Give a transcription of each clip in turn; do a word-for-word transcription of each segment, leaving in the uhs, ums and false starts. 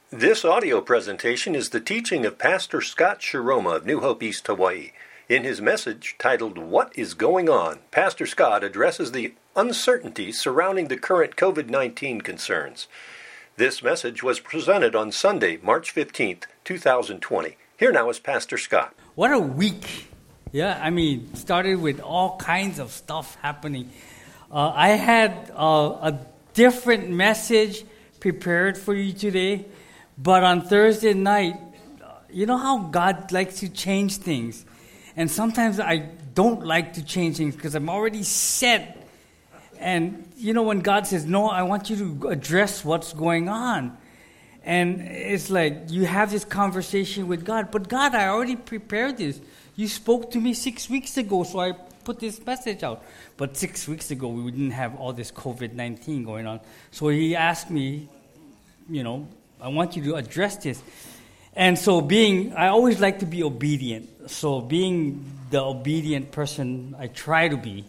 This audio presentation is the teaching of Pastor Scott Shiroma of New Hope East Hawaii. In his message titled, What is Going On?, Pastor Scott addresses the uncertainty surrounding the current covid nineteen concerns. This message was presented on Sunday, March fifteenth, twenty twenty. Here now is Pastor Scott. What a week. Yeah, I mean, started with all kinds of stuff happening. Uh, I had uh, a different message prepared for you today, but on Thursday night, you know how God likes to change things. And sometimes I don't like to change things because I'm already set. And, you know, when God says, no, I want you to address what's going on. And it's like you have this conversation with God. But God, I already prepared this. You spoke to me six weeks ago, so I put this message out. But six weeks ago, we didn't have all this covid nineteen going on. So he asked me, you know, I want you to address this. And so being, I always like to be obedient. So being the obedient person I try to be,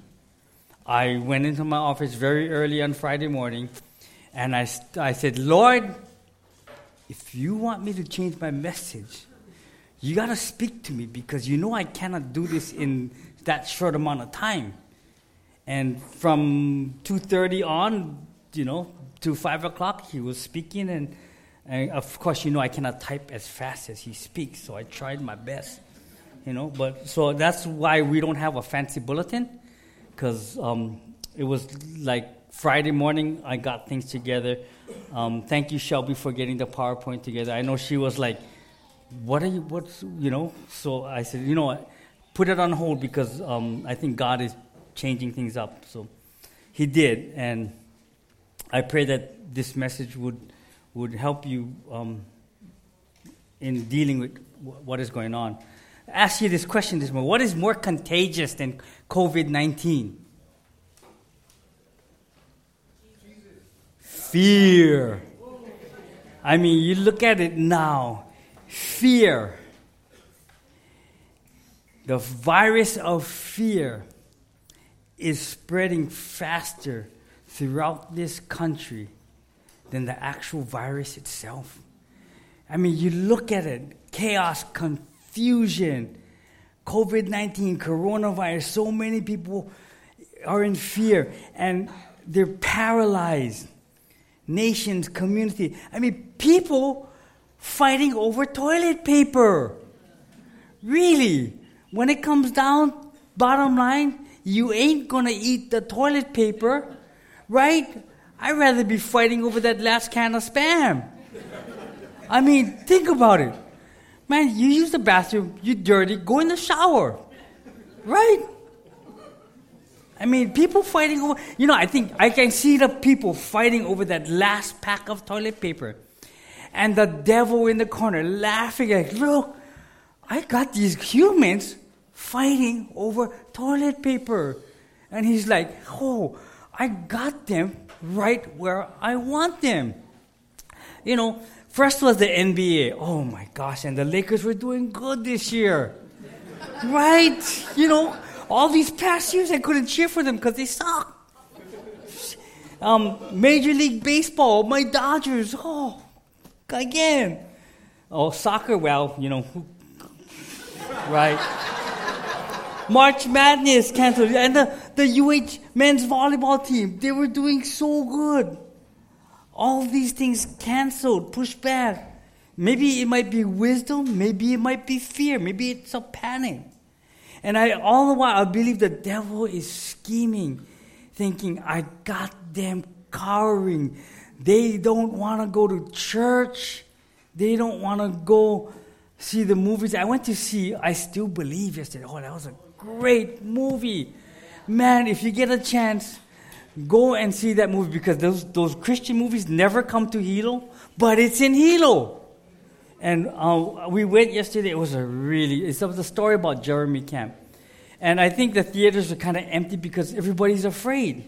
I went into my office very early on Friday morning, and I, I said, Lord, if you want me to change my message, you got to speak to me because you know I cannot do this in that short amount of time. And from two thirty on, you know, to five o'clock, he was speaking, and, and of course, you know, I cannot type as fast as he speaks, so I tried my best, you know. But so that's why we don't have a fancy bulletin, because um, it was like Friday morning, I got things together. Um, thank you, Shelby, for getting the PowerPoint together. I know she was like, what are you, what's, you know? So I said, you know, put it on hold because um, I think God is changing things up. So he did, and I pray that this message would would help you um, in dealing with w- what is going on. I ask you this question this morning. What is more contagious than covid nineteen? Fear. I mean, you look at it now. Fear. The virus of fear is spreading faster throughout this country than the actual virus itself. I mean, you look at it, chaos, confusion, covid nineteen, coronavirus, so many people are in fear, and they're paralyzed. Nations, community. I mean, people fighting over toilet paper. Really? When it comes down, bottom line, you ain't going to eat the toilet paper, right? I'd rather be fighting over that last can of Spam. I mean, think about it. Man, you use the bathroom, you're dirty, go in the shower, right? I mean, people fighting over, you know, I think I can see the people fighting over that last pack of toilet paper. And the devil in the corner laughing like, look, I got these humans fighting over toilet paper. And he's like, oh, I got them right where I want them. You know, first was the N B A. Oh my gosh, and the Lakers were doing good this year. Right? You know, all these past years I couldn't cheer for them because they suck. Um, Major League Baseball, my Dodgers, oh, again. Oh, soccer, well, you know, right. March Madness canceled. And the, the U H men's volleyball team, they were doing so good. All these things canceled, pushed back. Maybe it might be wisdom. Maybe it might be fear. Maybe it's a panic. And I, all the while, I believe the devil is scheming, thinking, I got them cowering. They don't want to go to church. They don't want to go see the movies. I went to see I Still Believe yesterday. Oh, that was a great movie. Man, if you get a chance, go and see that movie because those those Christian movies never come to Hilo, but it's in Hilo. And uh, we went yesterday. It was a really, it was a story about Jeremy Camp. And I think the theaters are kind of empty because everybody's afraid.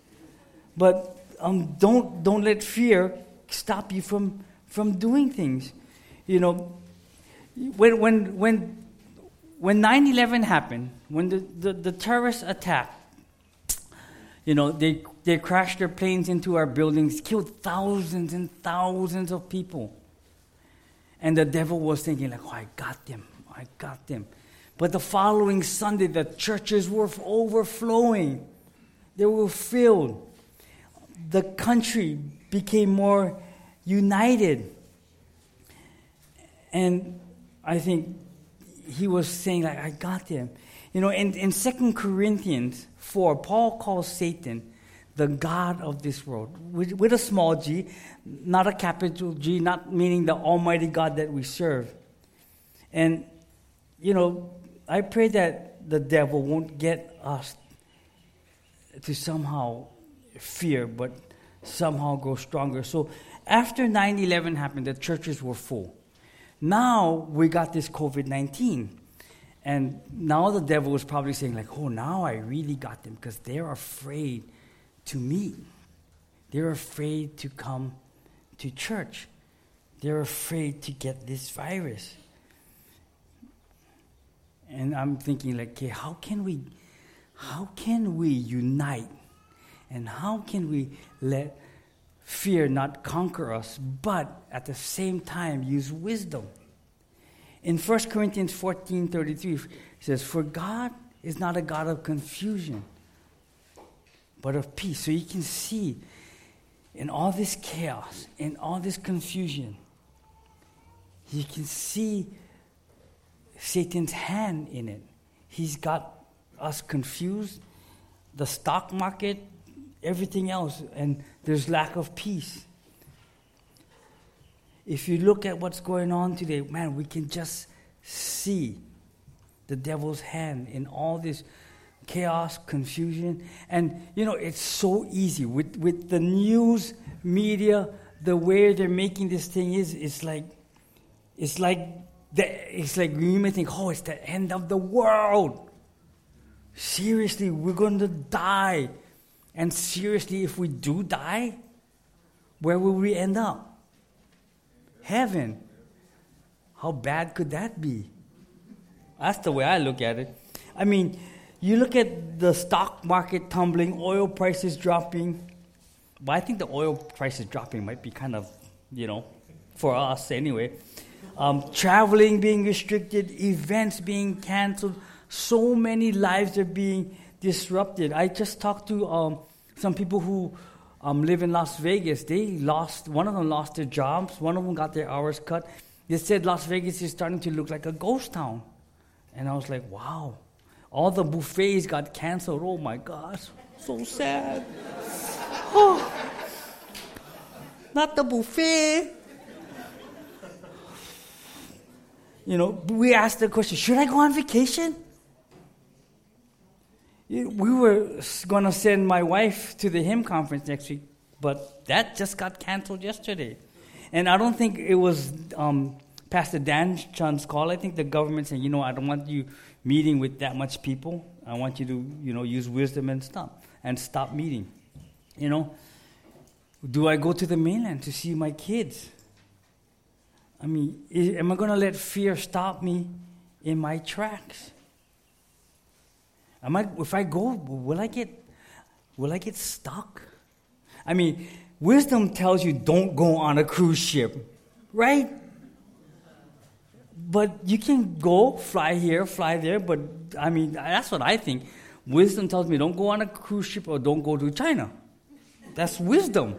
But um, don't don't let fear stop you from, from doing things. You know, when when when when nine eleven happened, when the, the, the terrorist attack, you know, they they crashed their planes into our buildings, killed thousands and thousands of people. And the devil was thinking like, oh, I got them. I got them. But the following Sunday, the churches were overflowing. They were filled. The country became more united. And I think he was saying, like, I got them. You know, in, in Second Corinthians four, Paul calls Satan the God of this world, with, with a small g, not a capital G, not meaning the Almighty God that we serve. And, you know, I pray that the devil won't get us to somehow fear, but somehow grow stronger. So after nine eleven happened, the churches were full. Now we got this covid nineteen. And now the devil is probably saying like, oh, now I really got them because they're afraid to meet. They're afraid to come to church. They're afraid to get this virus. And I'm thinking like, okay, how can we, how can we unite? And how can we let fear not conquer us, but at the same time use wisdom? In First Corinthians fourteen thirty-three, it says, for God is not a God of confusion, but of peace. So you can see in all this chaos, in all this confusion, you can see Satan's hand in it. He's got us confused, the stock market, everything else, and there's lack of peace. If you look at what's going on today, man, we can just see the devil's hand in all this chaos, confusion. And, you know, it's so easy. With with the news media, the way they're making this thing is, it's like, it's like, the, it's like you may think, oh, it's the end of the world. Seriously, we're going to die. And seriously, if we do die, where will we end up? Heaven. How bad could that be? That's the way I look at it. I mean, you look at the stock market tumbling, oil prices dropping. But I think the oil prices dropping might be kind of, you know, for us anyway. Um, traveling being restricted, events being canceled. So many lives are being disrupted. I just talked to um, some people who um, live in Las Vegas. They lost, one of them lost their jobs. One of them got their hours cut. They said Las Vegas is starting to look like a ghost town. And I was like, wow. All the buffets got canceled. Oh my gosh, so sad. Oh, not the buffet. You know, we asked the question, should I go on vacation? We were going to send my wife to the hymn conference next week, but that just got canceled yesterday. And I don't think it was um, Pastor Dan Chun's call. I think the government said, you know, I don't want you meeting with that much people. I want you to, you know, use wisdom and stop, and stop meeting. You know, do I go to the mainland to see my kids? I mean, is, am I going to let fear stop me in my tracks? Am I, if I go, will I get, will I get stuck? I mean, wisdom tells you don't go on a cruise ship, right? But you can go, fly here, fly there, but I mean, that's what I think. Wisdom tells me don't go on a cruise ship or don't go to China. That's wisdom.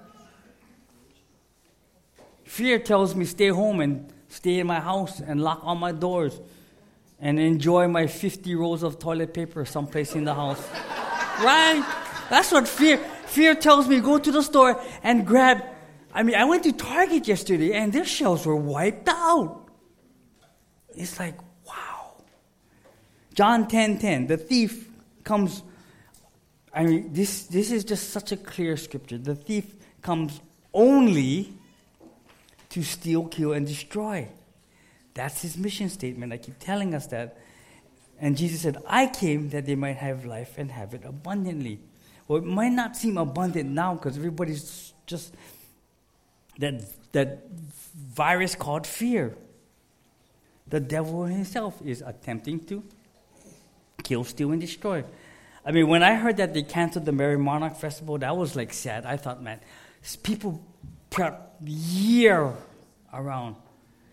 Fear tells me stay home and stay in my house and lock all my doors and enjoy my fifty rolls of toilet paper someplace in the house. Right? That's what fear, fear tells me. Go to the store and grab. I mean, I went to Target yesterday and their shelves were wiped out. It's like, wow. John ten ten, the thief comes. I mean, this, this is just such a clear scripture. The thief comes only to steal, kill, and destroy. That's his mission statement. I keep telling us that. And Jesus said, I came that they might have life and have it abundantly. Well, it might not seem abundant now because everybody's just, that, that virus called fear. The devil himself is attempting to kill, steal, and destroy. I mean, when I heard that they canceled the Mary Monarch Festival, that was like sad. I thought, man, people prep year around.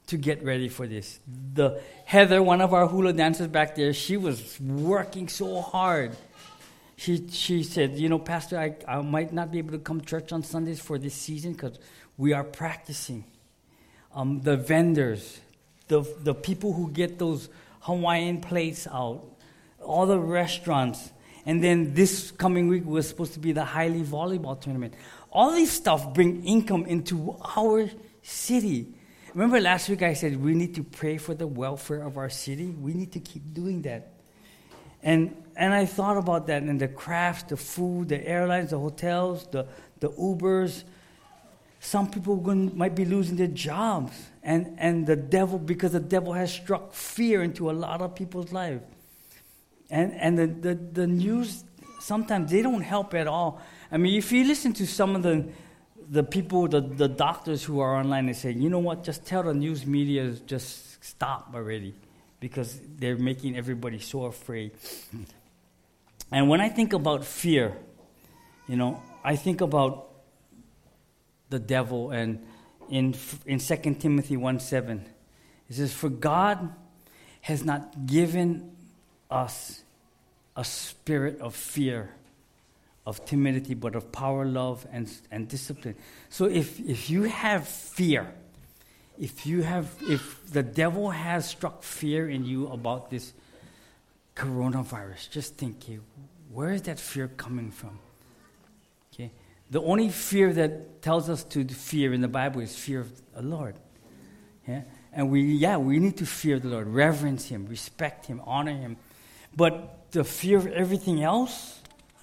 to get ready for this. The Heather, one of our hula dancers back there, she was working so hard. She she said, you know, Pastor, I, I might not be able to come to church on Sundays for this season because we are practicing. Um, the vendors, the the people who get those Hawaiian plates out, all the restaurants, and then this coming week was supposed to be the Haile volleyball tournament. All these stuff bring income into our city. Remember last week I said we need to pray for the welfare of our city? We need to keep doing that. And and I thought about that, and the crafts, the food, the airlines, the hotels, the, the Ubers. Some people going, might be losing their jobs. And, and the devil, because the devil has struck fear into a lot of people's lives. And and the, the, the news, sometimes they don't help at all. I mean, if you listen to some of the the people, the, the doctors who are online, they say, you know what, just tell the news media just stop already. Because they're making everybody so afraid. And when I think about fear, you know, I think about the devil. And in in Second Timothy one seven, it says, for God has not given us a spirit of fear, of timidity, but of power, love, and, and discipline. So if, if you have fear, If you have, if the devil has struck fear in you about this coronavirus, just think, okay, where is that fear coming from? Okay, the only fear that tells us to fear in the Bible is fear of the Lord. Yeah, and we, yeah, we need to fear the Lord, reverence Him, respect Him, honor Him. But the fear of everything else,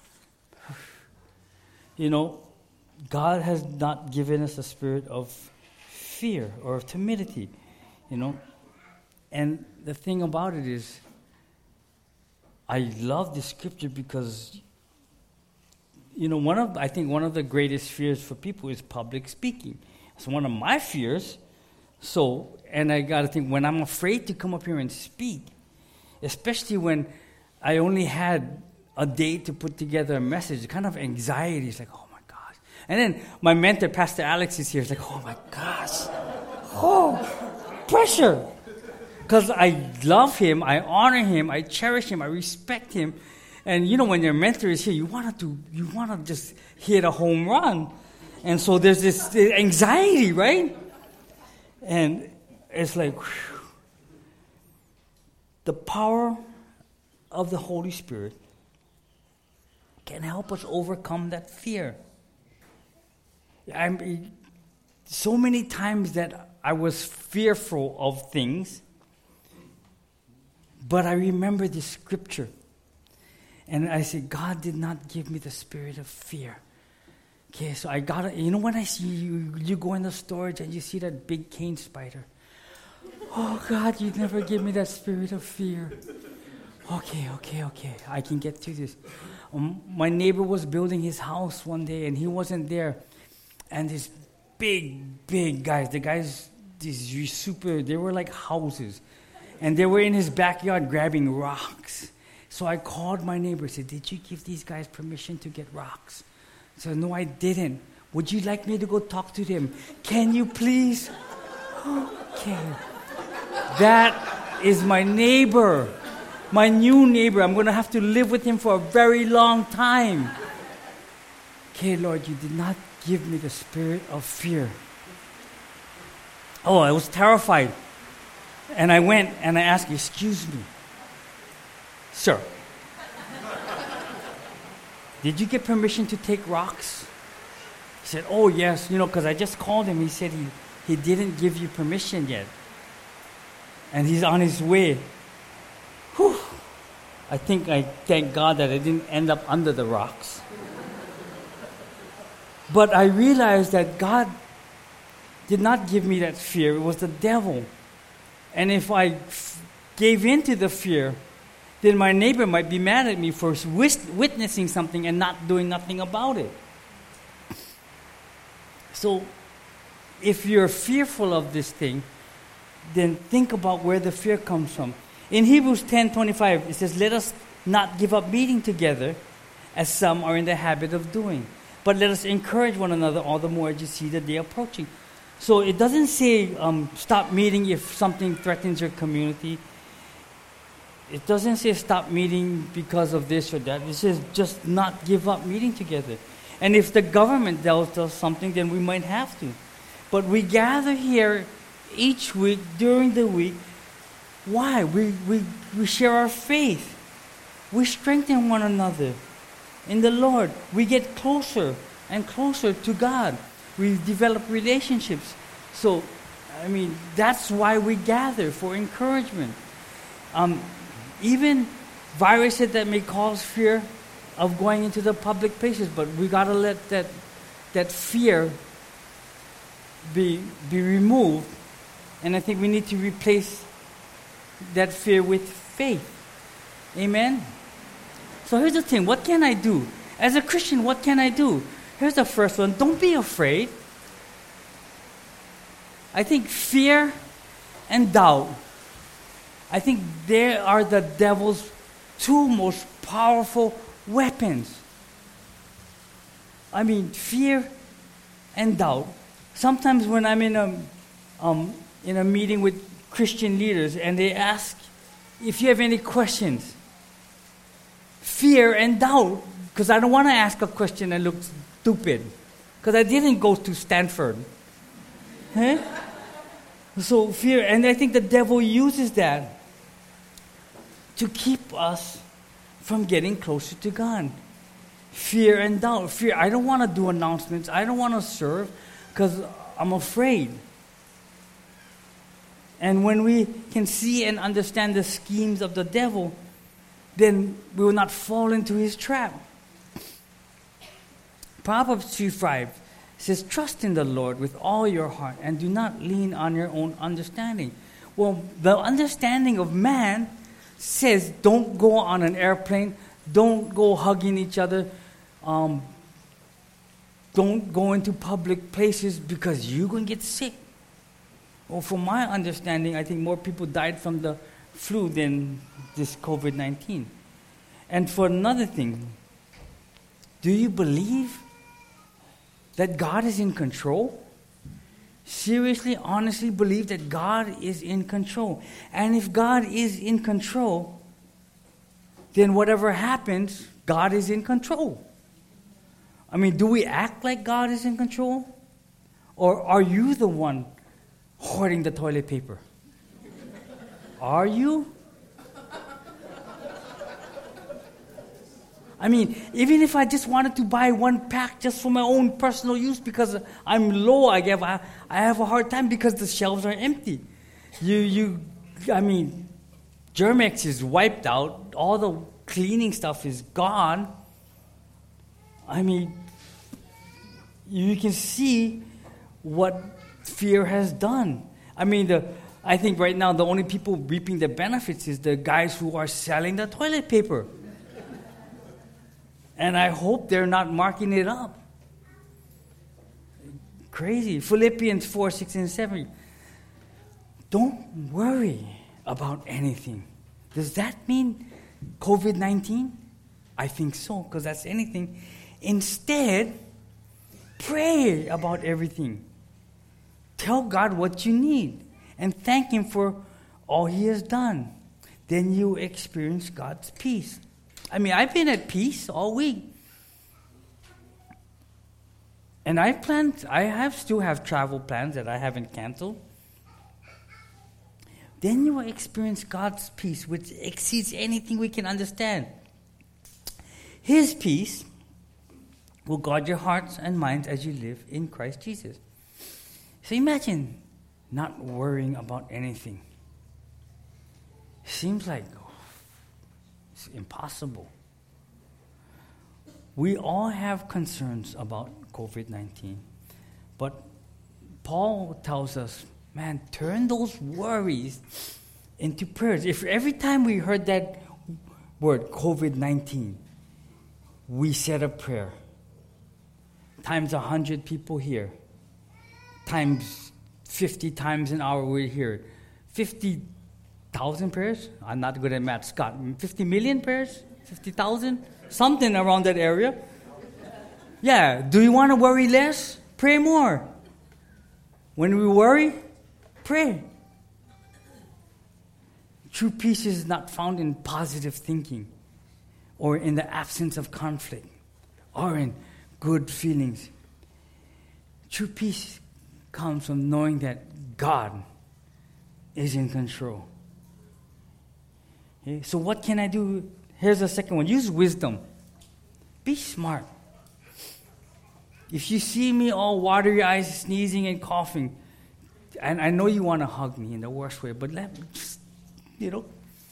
you know, God has not given us a spirit of fear or of timidity, you know. And the thing about it is, I love this scripture because, you know, one of I think one of the greatest fears for people is public speaking. It's one of my fears. So, and I got to think, when I'm afraid to come up here and speak, especially when I only had a day to put together a message, kind of anxiety is like, oh. And then my mentor, Pastor Alex, is here. It's like, oh my gosh. Oh, pressure. Because I love him, I honor him, I cherish him, I respect him. And you know, when your mentor is here, you want to you want to just hit a home run. And so there's this anxiety, right? And it's like, whew. The power of the Holy Spirit can help us overcome that fear. I'm, so many times that I was fearful of things, but I remember this scripture. And I said, God did not give me the spirit of fear. Okay, so I got it. You know, when I see you, you go in the storage and you see that big cane spider. Oh, God, you never give me that spirit of fear. Okay, okay, okay. I can get through this. Um, my neighbor was building his house one day, and he wasn't there. And these big, big guys, the guys, these super, they were like houses. And they were in his backyard grabbing rocks. So I called my neighbor and said, did you give these guys permission to get rocks? I said, no, I didn't. Would you like me to go talk to them? Can you please? Okay. That is my neighbor, my new neighbor. I'm going to have to live with him for a very long time. Okay, Lord, you did not give me the spirit of fear. Oh, I was terrified. And I went and I asked, excuse me, sir, did you get permission to take rocks? He said, oh, yes, you know, because I just called him. He said he, he didn't give you permission yet. And he's on his way. Whew. I think I thank God that I didn't end up under the rocks. But I realized that God did not give me that fear. It was the devil. And if I f- gave in to the fear, then my neighbor might be mad at me for wis- witnessing something and not doing nothing about it. So if you're fearful of this thing, then think about where the fear comes from. In Hebrews ten twenty-five, it says, let us not give up meeting together, as some are in the habit of doing. But let us encourage one another all the more as you see the day approaching. So it doesn't say um, stop meeting if something threatens your community. It doesn't say stop meeting because of this or that. It says just not give up meeting together. And if the government tells us something, then we might have to. But we gather here each week, during the week. Why? We, we, we share our faith. We strengthen one another in the Lord. We get closer and closer to God. We develop relationships. So, I mean, that's why we gather, for encouragement. Um, even viruses that may cause fear of going into the public places, but we got to let that that fear be be removed. And I think we need to replace that fear with faith. Amen? So here's the thing. What can I do? As a Christian, what can I do? Here's the first one. Don't be afraid. I think fear and doubt, I think they are the devil's two most powerful weapons. I mean, fear and doubt. Sometimes when I'm in a, um, in a meeting with Christian leaders and they ask if you have any questions, fear and doubt, because I don't want to ask a question and look stupid, because I didn't go to Stanford. Huh? So fear, and I think the devil uses that to keep us from getting closer to God. Fear and doubt. Fear, I don't want to do announcements. I don't want to serve because I'm afraid. And when we can see and understand the schemes of the devil, then we will not fall into his trap. Proverbs two five says, trust in the Lord with all your heart and do not lean on your own understanding. Well, the understanding of man says don't go on an airplane, don't go hugging each other, um, don't go into public places because you're going to get sick. Well, from my understanding, I think more people died from the flu than this covid nineteen. And for another thing, do you believe that God is in control? Seriously, honestly believe that God is in control. And if God is in control, then whatever happens, God is in control. I mean, do we act like God is in control? Or are you the one hoarding the toilet paper? Are you? I mean, even if I just wanted to buy one pack just for my own personal use because I'm low, I have, I, I have a hard time because the shelves are empty. You, you, I mean, Germex is wiped out. All the cleaning stuff is gone. I mean, you can see what fear has done. I mean, the, I think right now the only people reaping the benefits is the guys who are selling the toilet paper. And I hope they're not marking it up. Crazy. Philippians four, six, and seven. Don't worry about anything. Does that mean covid nineteen? I think so, because that's anything. Instead, pray about everything. Tell God what you need and thank Him for all He has done. Then you experience God's peace. I mean, I've been at peace all week. And I planned, I have still have travel plans that I haven't canceled. Then you will experience God's peace, which exceeds anything we can understand. His peace will guard your hearts and minds as you live in Christ Jesus. So imagine not worrying about anything. Seems like oh, it's impossible. We all have concerns about covid nineteen. But Paul tells us, man, turn those worries into prayers. If every time we heard that word, covid nineteen, we said a prayer, times a hundred people here, times fifty times an hour we're here, fifty thousand prayers? I'm not good at math, Scott. fifty million prayers? fifty thousand? Something around that area. Yeah, do you want to worry less? Pray more. When we worry, pray. True peace is not found in positive thinking or in the absence of conflict or in good feelings. True peace comes from knowing that God is in control. Okay? So what can I do? Here's the second one. Use wisdom. Be smart. If you see me all watery eyes, sneezing and coughing, and I know you want to hug me in the worst way, but let me just, you know.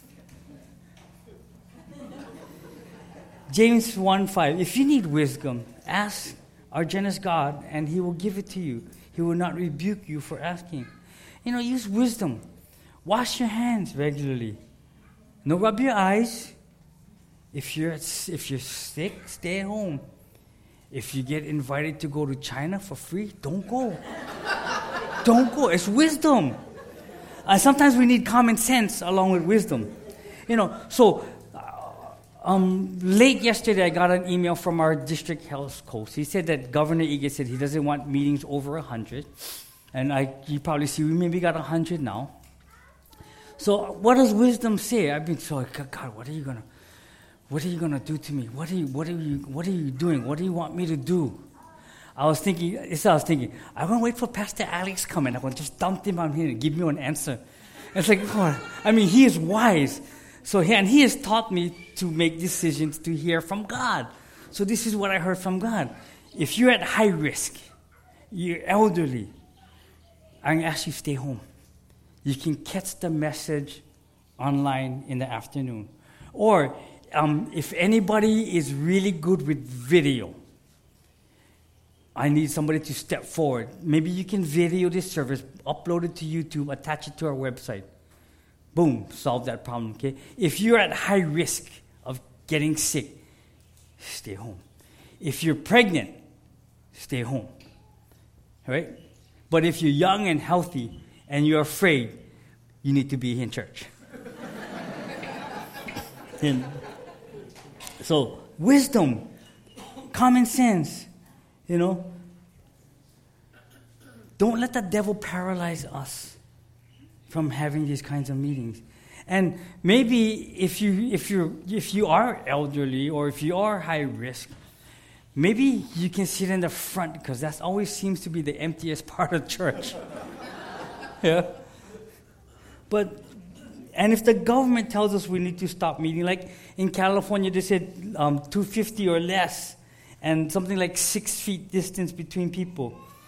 James one five, if you need wisdom, ask our generous God, and He will give it to you. He will not rebuke you for asking. You know, use wisdom. Wash your hands regularly. No, rub your eyes. If you're if you're sick, stay at home. If you get invited to go to China for free, don't go. Don't go. It's wisdom. Uh, sometimes we need common sense along with wisdom. You know, so uh, um, late yesterday I got an email from our district health coach. He said that Governor Ige said he doesn't want meetings over one hundred. And I, you probably see we maybe got one hundred now. So what does wisdom say? I've been so, God, what are you going to... What are you going to do to me? What are you what are you what are you doing? What do you want me to do? I was thinking, this I was thinking, I'm going to wait for Pastor Alex coming. I'm going to just dump him on here and give me an answer. It's like, oh, I mean, he is wise. So he, and he has taught me to make decisions to hear from God. So this is what I heard from God. If you're at high risk, you're elderly, I'm going to ask you to stay home. You can catch the message online in the afternoon. Or Um, if anybody is really good with video, I need somebody to step forward. Maybe you can video this service, upload it to YouTube, attach it to our website. Boom, solve that problem, okay? If you're at high risk of getting sick, stay home. If you're pregnant, stay home, right? But if you're young and healthy and you're afraid, you need to be in church. and, So, wisdom, common sense, you know. Don't let the devil paralyze us from having these kinds of meetings. And maybe if you if you if you are elderly or if you are high risk, maybe you can sit in the front because that always seems to be the emptiest part of church. Yeah. But And if the government tells us we need to stop meeting, like in California, they said um, two hundred fifty or less, and something like six feet distance between people.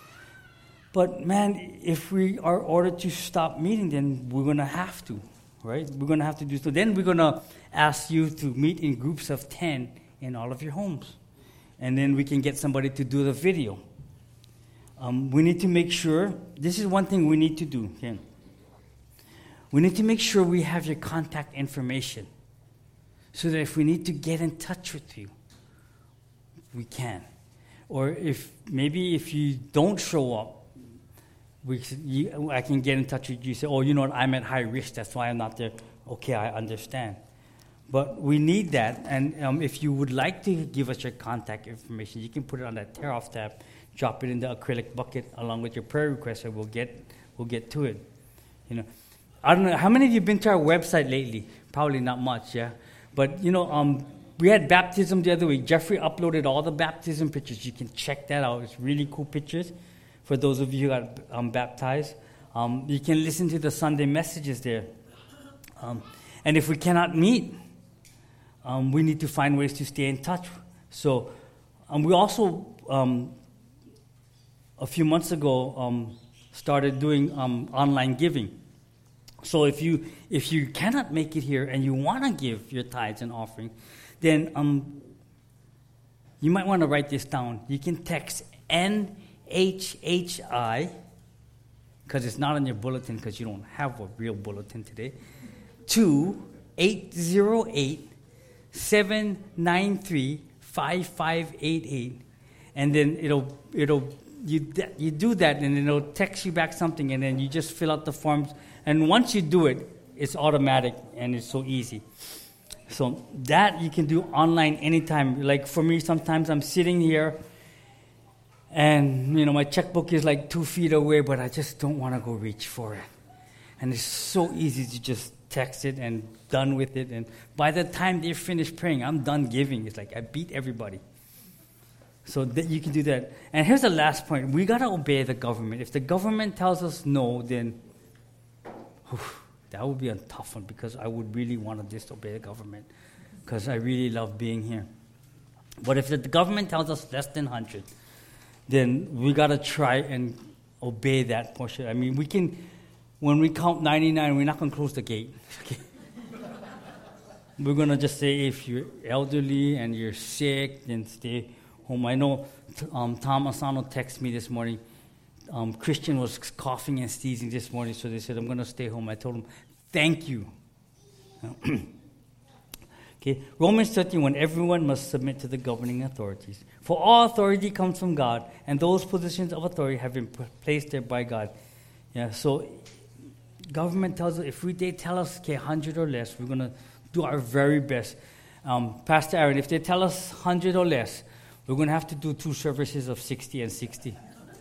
But man, if we are ordered to stop meeting, then we're going to have to, right? We're going to have to do so. Then we're going to ask you to meet in groups of ten in all of your homes. And then we can get somebody to do the video. Um, we need to make sure, this is one thing we need to do, okay? We need to make sure we have your contact information so that if we need to get in touch with you, we can. Or if maybe if you don't show up, we, you, I can get in touch with you and say, oh, you know what, I'm at high risk, that's why I'm not there. Okay, I understand. But we need that, and um, if you would like to give us your contact information, you can put it on that tear-off tab, drop it in the acrylic bucket along with your prayer request, and we'll get we'll get to it. You know, I don't know how many of you have been to our website lately. Probably not much, yeah. But you know, um, we had baptism the other week. Jeffrey uploaded all the baptism pictures. You can check that out. It's really cool pictures for those of you who got um, baptized. Um, you can listen to the Sunday messages there. Um, and if we cannot meet, Um, we need to find ways to stay in touch. So um, we also, um, a few months ago, um, started doing um, online giving. So if you if you cannot make it here and you want to give your tithes and offering, then um, you might want to write this down. You can text N H H I, because it's not on your bulletin because you don't have a real bulletin today, to eight zero eight, seven nine three, five five eight eight, and then it'll it'll you you do that, and then it'll text you back something, and then you just fill out the forms, and once you do it, it's automatic and it's so easy. So that you can do online anytime. Like for me, sometimes I'm sitting here, And, you know, my checkbook is like two feet away, but I just don't want to go reach for it. And it's so easy to just text it and done with it. And by the time they finish praying, I'm done giving. It's like I beat everybody. So that you can do that. And here's the last point. We got to obey the government. If the government tells us no, then whew, that would be a tough one, because I would really want to disobey the government, because I really love being here. But if the government tells us less than one hundred, then we got to try and obey that portion. I mean, we can, when we count ninety-nine, we're not going to close the gate. Okay? We're going to just say, if you're elderly and you're sick, then stay home. I know um, Tom Asano texted me this morning. Um, Christian was coughing and sneezing this morning, so they said, I'm going to stay home. I told him, thank you. Okay, Romans thirteen one, everyone must submit to the governing authorities. For all authority comes from God, and those positions of authority have been placed there by God. Yeah, so government tells us, if we, they tell us, okay, one hundred or less, we're going to do our very best. Um, Pastor Aaron, if they tell us one hundred or less, we're going to have to do two services of sixty and sixty.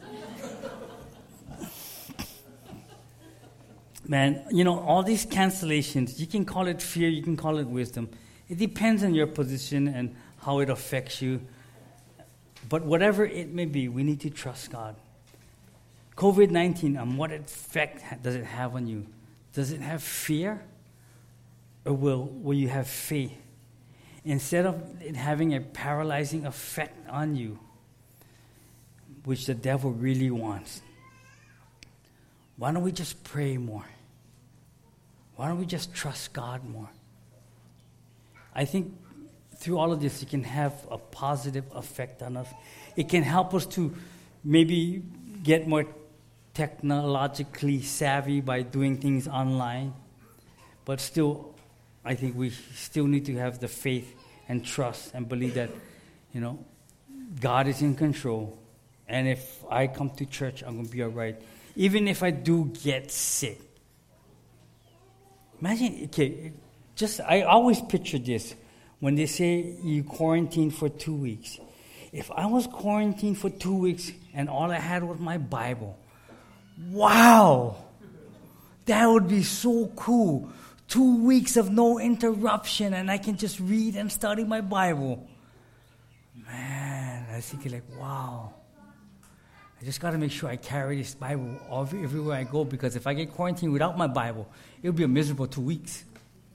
Man, you know, all these cancellations, you can call it fear, you can call it wisdom. It depends on your position and how it affects you. But whatever it may be, we need to trust God. covid nineteen, um, what effect does it have on you? Does it have fear? Or will, will you have faith? Instead of it having a paralyzing effect on you, which the devil really wants, why don't we just pray more? Why don't we just trust God more? I think through all of this, it can have a positive effect on us. It can help us to maybe get more technologically savvy by doing things online. But still, I think we still need to have the faith and trust and believe that, you know, God is in control. And if I come to church, I'm going to be all right. Even if I do get sick. Imagine, okay, just, I always picture this. When they say you quarantine for two weeks. If I was quarantined for two weeks and all I had was my Bible, wow! That would be so cool. Two weeks of no interruption and I can just read and study my Bible. Man, I was thinking like, wow. I just got to make sure I carry this Bible everywhere I go, because if I get quarantined without my Bible, it would be a miserable two weeks.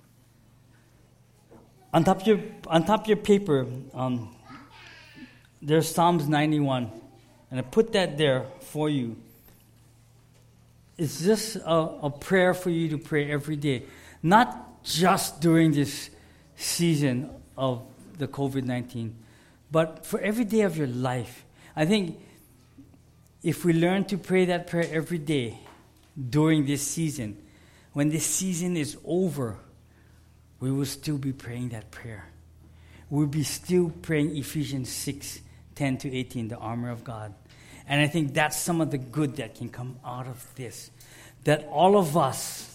On top of your, on top of your paper, um, there's Psalms ninety-one. And I put that there for you. It's just a, a prayer for you to pray every day. Not just during this season of the covid nineteen, but for every day of your life. I think if we learn to pray that prayer every day during this season, when this season is over, we will still be praying that prayer. We'll be still praying Ephesians six, ten to eighteen, the armor of God. And I think that's some of the good that can come out of this. That all of us,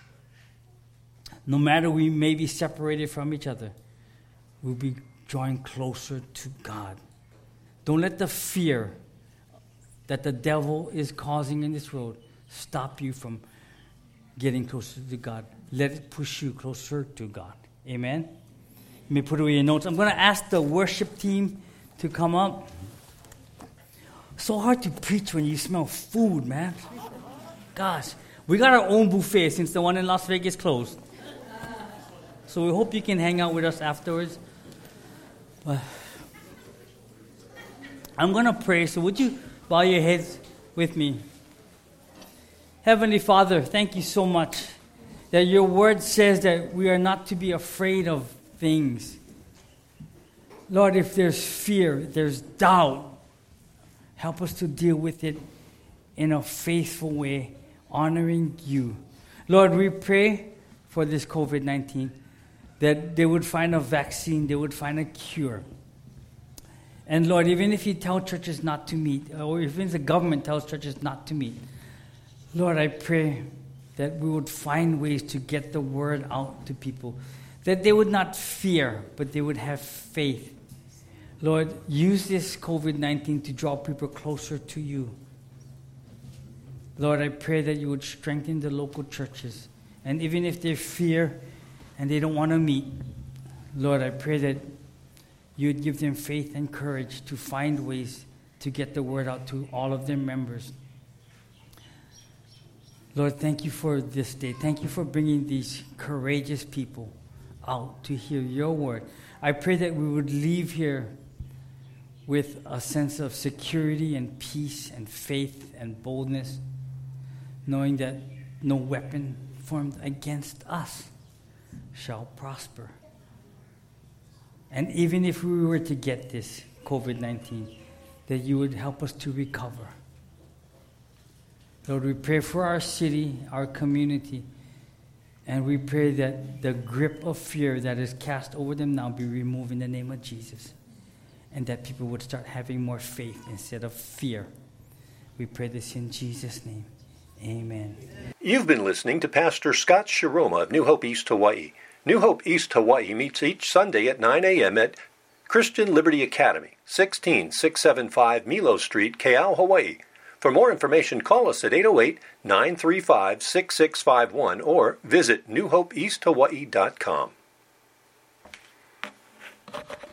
no matter we may be separated from each other, will be drawing closer to God. Don't let the fear that the devil is causing in this road stop you from getting closer to God. Let it push you closer to God. Amen? You may put away your notes. I'm going to ask the worship team to come up. So hard to preach when you smell food, man. Gosh. We got our own buffet since the one in Las Vegas closed. So we hope you can hang out with us afterwards. But I'm going to pray. So would you bow your heads with me? Heavenly Father, thank you so much that your word says that we are not to be afraid of things. Lord, if there's fear, if there's doubt, help us to deal with it in a faithful way, honoring you. Lord, we pray for this covid nineteen, that they would find a vaccine, they would find a cure. And Lord, even if you tell churches not to meet, or even if the government tells churches not to meet, Lord, I pray that we would find ways to get the word out to people, that they would not fear, but they would have faith. Lord, use this COVID nineteen to draw people closer to you. Lord, I pray that you would strengthen the local churches. And even if they fear and they don't want to meet, Lord, I pray that you would give them faith and courage to find ways to get the word out to all of their members. Lord, thank you for this day. Thank you for bringing these courageous people out to hear your word. I pray that we would leave here with a sense of security and peace and faith and boldness, knowing that no weapon formed against us shall prosper. And even if we were to get this COVID nineteen, that you would help us to recover. Lord, we pray for our city, our community, and we pray that the grip of fear that is cast over them now be removed in the name of Jesus, and that people would start having more faith instead of fear. We pray this in Jesus' name. Amen. You've been listening to Pastor Scott Shiroma of New Hope East Hawaii. New Hope East Hawaii meets each Sunday at nine a.m. at Christian Liberty Academy, sixteen six seventy-five Milo Street, Keau, Hawaii. For more information, call us at eight oh eight, nine three five, six six five one or visit new hope east hawaii dot com.